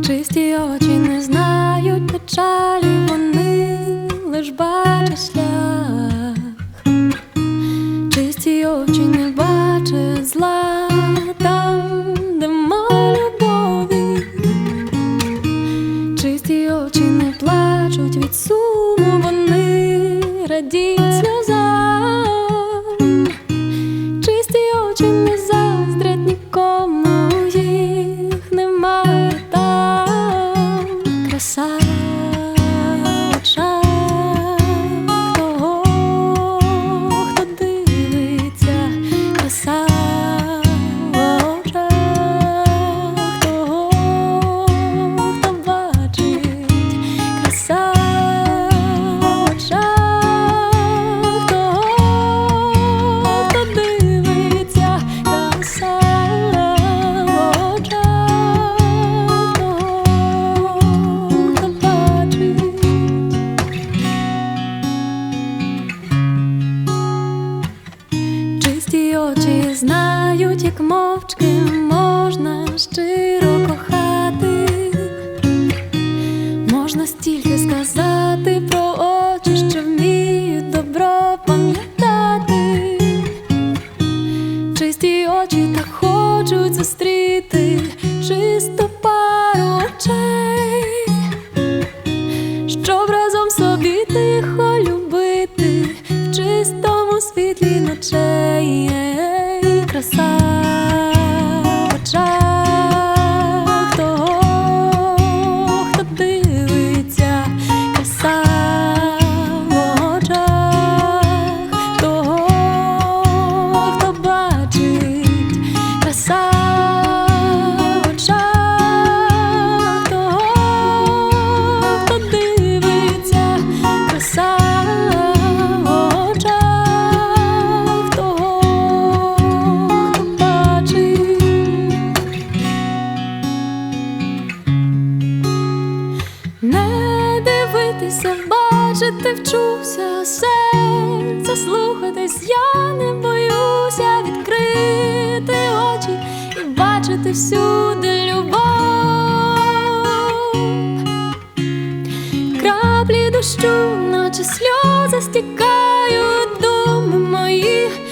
Чисті очі не знають печалі, вони лиш бачать шлях. Чисті очі не бачать зла там, де мало любові. Чисті очі не плачуть від суму, вони радіють сльозам. Чисті очі не заздрять нікому, їх немає там. Краса в очах того, хто дивиться, краса в очах того, хто бачить, краса в очах того, хто дивиться, краса в очах того, хто бачить. Чисті очі знають, як мовчки можна щиро кохати. Можна стільки сказати про очі, що вміють добро пам'ятати. Чисті очі так хочуть зустріти чисту пару очей, щоб разом собі тихо любити в чистому світлі ночей. Краса в очах того, хто дивиться, краса в очах того, хто бачить, краса в очах того, хто дивиться, краса в очах того, хто бачить. Не дивитися, бачити вчуся, серце слухатись я не боюся, відкрити очі і бачити всюди любов. Краплі дощу, наче сльози стікають, думи мої